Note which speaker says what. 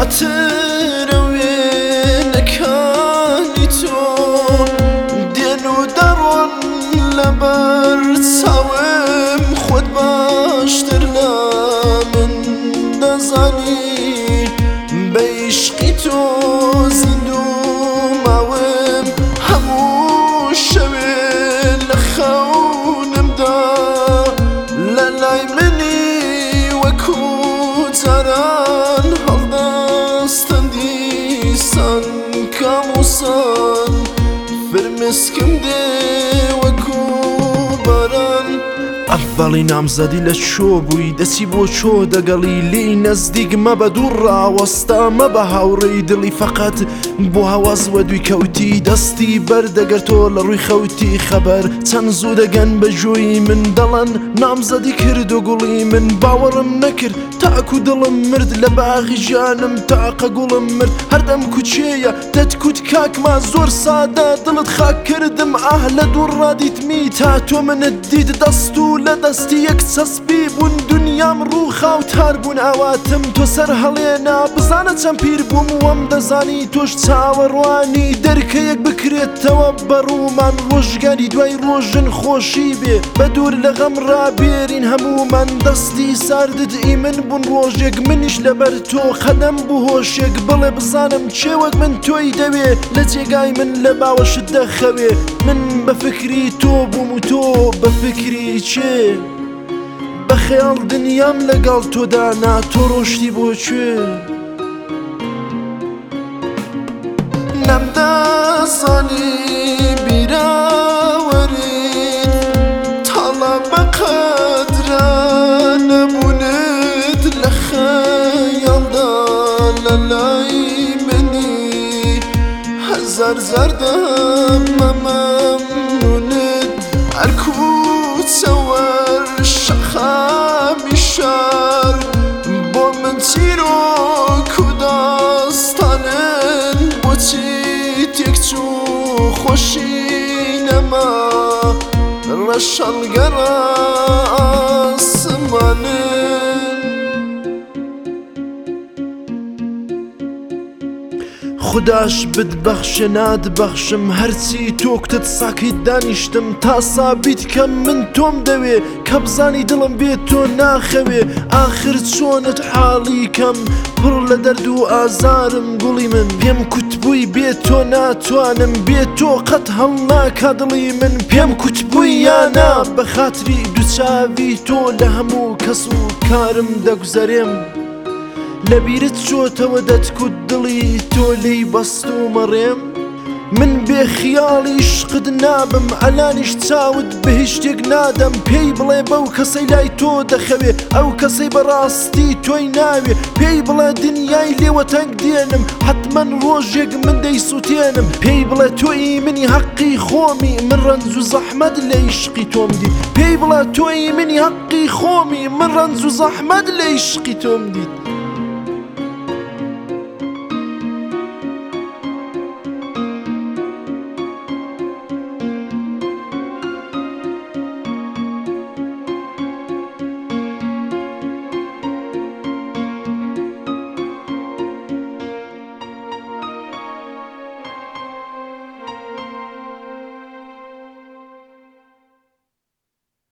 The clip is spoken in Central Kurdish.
Speaker 1: هاترەوێنەکانی تۆ دێن و دەڕۆن لەبەر چاوم خۆت باشتر لە من دەزانی بە عیشقی تۆ زیندوو ماوم هەموو شەوێ لە خەونمدا لە لای منی وەکو جاران هەڵدەستن دیسان کاموسان فرمسکم دێ وەکو باران ئەڤەڵی نامزەدی لە چۆ بووی دەچی بۆ چۆ دەگەڵی لی نەزدیک مەبە دوور ڕاوەستا مەبە هاوڕێی دڵی فەقەت بۆ هەواز وە دوی کەوتی دەستی بەردەگەر تۆ لە ڕووی خەوتی خەبەر چەند زوو دەگەن بە جۆی من دەڵەن نامزەدی کرد و گوڵی من باوەڕم نەکرد تاکو دڵم مرد لە باغی ژیانم تاقە گوڵم مرد هەردەم کوچێیە دەتکوت کاکما زۆر سادە دڵت خاک کردم ئاه لە دوور ڕادیتمی تا تۆ منت دید دەست و لە دەستی یەک چەسبی بوون دنیام ڕوو خاوتار بوون ئاواتم تۆ سەر هەڵێنا بزانە چەند پیر بووم وەم دەزانی تۆش چاوەڕوانی دەرکەیەک بکرێتەوە بەڕوومان ڕۆژگاری دوای ڕۆژن خۆشی بێ بە دوور لە غەم ڕابێرین هەموومان دەستی ساردت ئیمن بوون ڕۆژێک منیش لەبەر تۆ خەدەم بوو هۆشێک بڵێ بزانم چێوەک من تۆی دەوێ لە جێگای من لە باوەشت دەخەوێ من بە فکری تۆ بووم و تۆ بە فکری چێ بە خەیاڵ دنیام لەگەڵ تۆدانا تۆ ڕۆشتی بۆ کوێ نەمدەزانی بیراوەریت تاڵا بەقەدرە نەبوونت لە خەیاڵدا لە لای منی هەزار زەردەم مەمنونت هەر کوچەوەر شەقامی شار بۆ من چیرۆک و داستانن بۆچی تێکچوو خۆشی نەما ڕەشەڵگەڕە ئاسمانن خوداش بتبەخشێ نادبەخشم هەرچی تۆکتت ساکیت دانیشتم تا سابیت کەم من تۆم دەوێ کە بزانی دڵم بێت تۆ ناخەوێ ئاخر چۆنت حاڵی کەم پڕ لە دەرد و ئازارم گوڵی من پێم کوتبووی بێت تۆ ناتوانم بێت تۆ قەت هەڵ ناکا دڵی من پێم کوتبووی یانا بە خاتری دووچاوی تۆ لە هەموو کەس و کارم دەگوزەرێم لەبیرت چۆتەوە دەتکوت دڵی تۆ لێی بەست و مەڕێم من بێ خیاڵی عشقت نابم ئەلانیش چاوت بە هیچ شتێک نادەم پێی بڵێ بەو کەسەی لای تۆ دەخەوێ ئەو کەسەی بەڕاستی تۆی ناوێ پێی بڵێ دنیای لێوە تەنگ دێنم حتمەن ڕۆژێک من دەیسووتێنم پێی بڵێ تۆی منی حەقی خۆمی من ڕەنج و زەحمەت لە عیشقی تۆم دیت پێی بڵێ تۆی منی حەقی خۆمی من ڕەنج و زەحمەت لە عیشقی تۆم دیت